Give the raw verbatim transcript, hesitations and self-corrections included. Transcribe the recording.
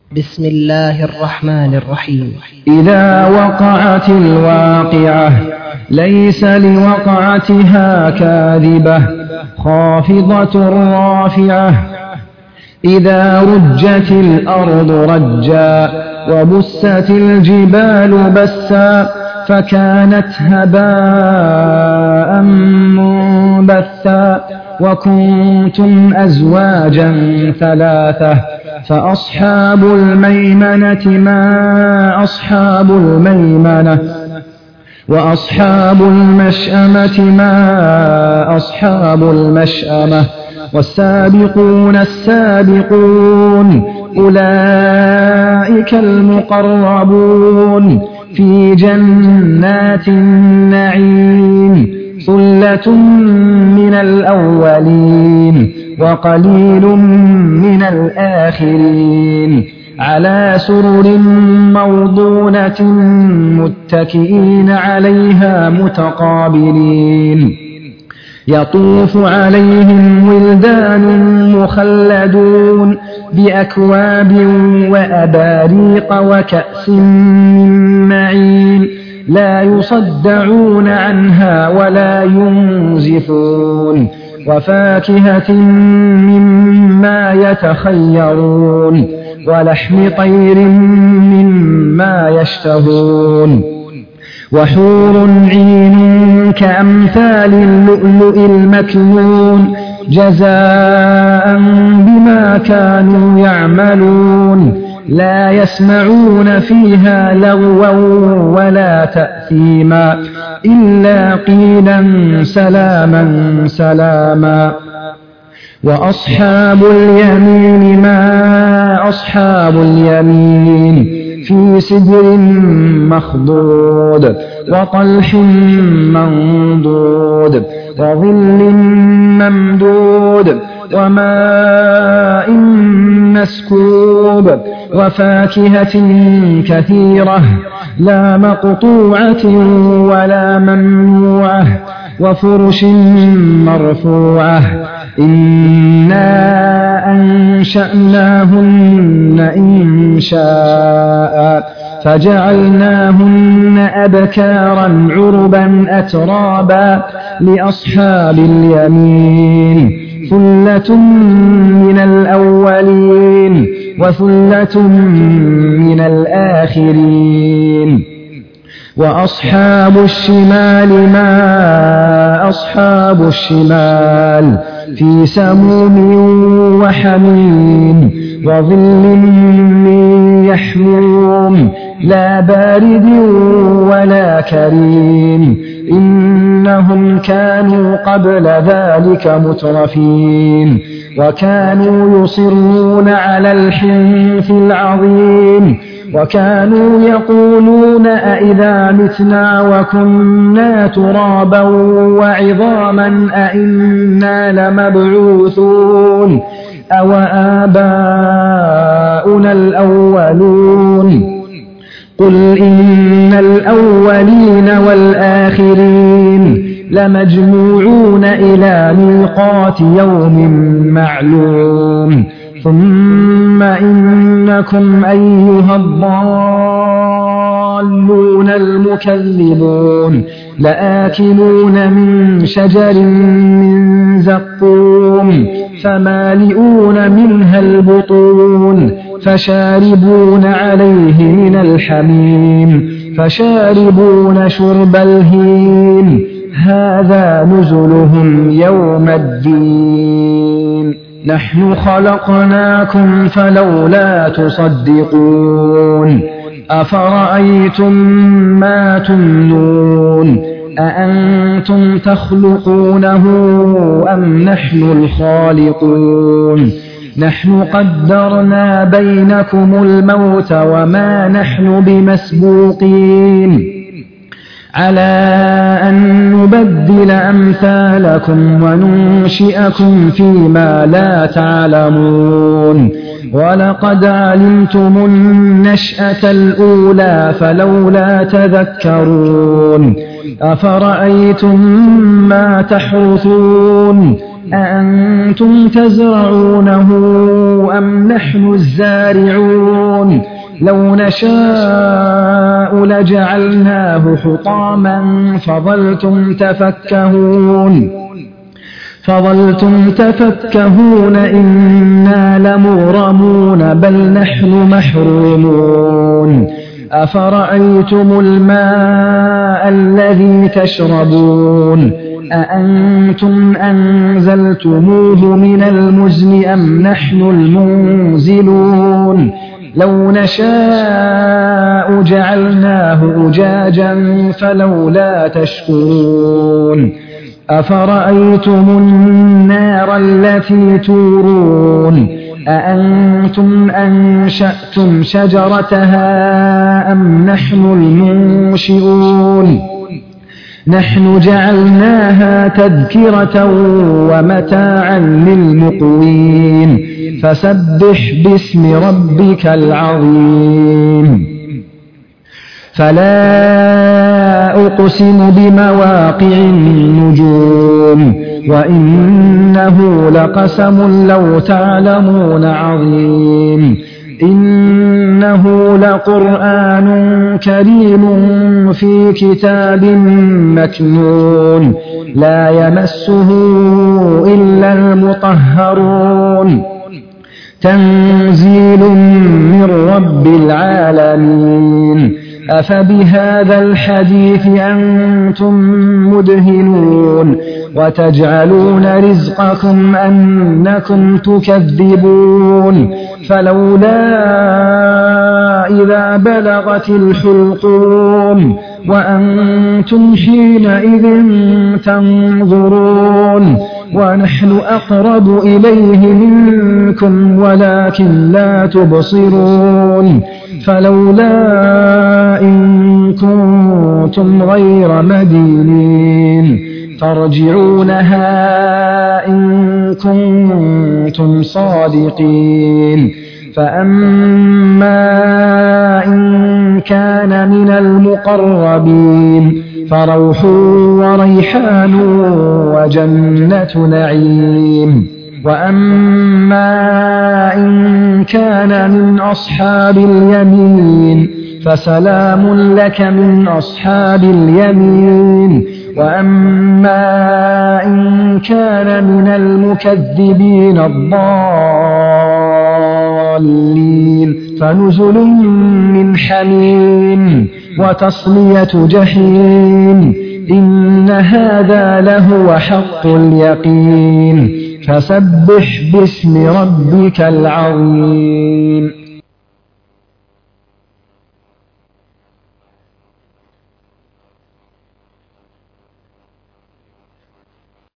بسم الله الرحمن الرحيم. إذا وقعت الواقعة ليس لوقعتها كاذبة خافضة رافعة. إذا رجت الأرض رجا وبست الجبال بسا فكانت هباء منبثا وكنتم أزواجا ثلاثة فأصحاب الميمنة ما أصحاب الميمنة وأصحاب المشأمة ما أصحاب المشأمة والسابقون السابقون أولئك المقربون في جنات النعيم ثلة من الأولين وقليل من الآخرين على سرر موضونة متكئين عليها متقابلين يطوف عليهم ولدان مخلدون بأكواب وأباريق وكأس من معين لا يصدعون عنها ولا ينزفون وفاكهة مما يتخيرون ولحم طير مما يشتهون وحور عين كأمثال اللؤلؤ المكنون جزاء بما كانوا يعملون لا يسمعون فيها لغوا ولا تأثيما إلا قيلا سلاما سلاما. وأصحاب اليمين ما أصحاب اليمين في سدر مخضود وطلح منضود وظل ممدود وماء مسكوب وفاكهة كثيرة لا مقطوعة ولا ممنوعة وفرش مرفوعة إنا أنشأناهن إنشاء فجعلناهن أبكارا عربا أترابا لأصحاب اليمين ثلة من الأولين وثلة من الآخرين. وأصحاب الشمال ما أصحاب الشمال في سموم وحميم وظل من يحموم لا بارد ولا كريم إنهم كانوا قبل ذلك مترفين وكانوا يصرون على الحنث العظيم وكانوا يقولون أئذا متنا وكنا ترابا وعظاما أئنا لمبعوثون أو آباؤنا الأولون قل إن الأولين والآخرين لمجموعون إلى ميقات يوم معلوم ثم إنكم أيها الضالون المكذبون لآكلون من شجر من زقوم فمالئون منها البطون فشاربون عليه من الحميم فشاربون شرب الهيم هذا نزلهم يوم الدين نحن خلقناكم فلولا تصدقون أفرأيتم ما تمنون أأنتم تخلقونه أم نحن الخالقون نحن قدرنا بينكم الموت وما نحن بمسبوقين على أن نبدل أمثالكم وننشئكم فيما لا تعلمون ولقد علمتم النشأة الأولى فلولا تذكرون أفرأيتم ما تحرثون أأنتم تزرعونه أم نحن الزارعون لو نشاء لجعلناه حطاما فظلتم تفكهون فظلتم تفكهون إنا لمغرمون بل نحن محرومون أفرأيتم الماء الذي تشربون أأنتم أنزلتموه من المزن أم نحن المنزلون لو نشاء جعلناه أجاجا فلولا تشكرون أفرأيتم النار التي تورون أأنتم أنشأتم شجرتها أم نحن المنشئون نحن جعلناها تذكرة ومتاعا للمقوين فسبح باسم ربك العظيم فلا أقسم بمواقع النجوم وإنه لقسم لو تعلمون عظيم إنه لقرآن كريم في كتاب مكنون لا يمسه إلا المطهرون تنزيل من رب العالمين أفبهذا الحديث أنتم مدهنون وتجعلون رزقكم أنكم تكذبون فلولا إذا بلغت الحلقوم وأنتم حينئذ تنظرون ونحن أقرب إليه منكم ولكن لا تبصرون فلولا إن كنتم غير مدينين ترجعونها إن كنتم صادقين فأما إن كان من المقربين فروح وريحان وجنة نعيم وأما إن كان من أصحاب اليمين فسلام لك من أصحاب اليمين وأما إن كان من المكذبين الضالين فنزل من حميم وتصلية جحيم إن هذا لهو حق اليقين فسبح باسم ربك العظيم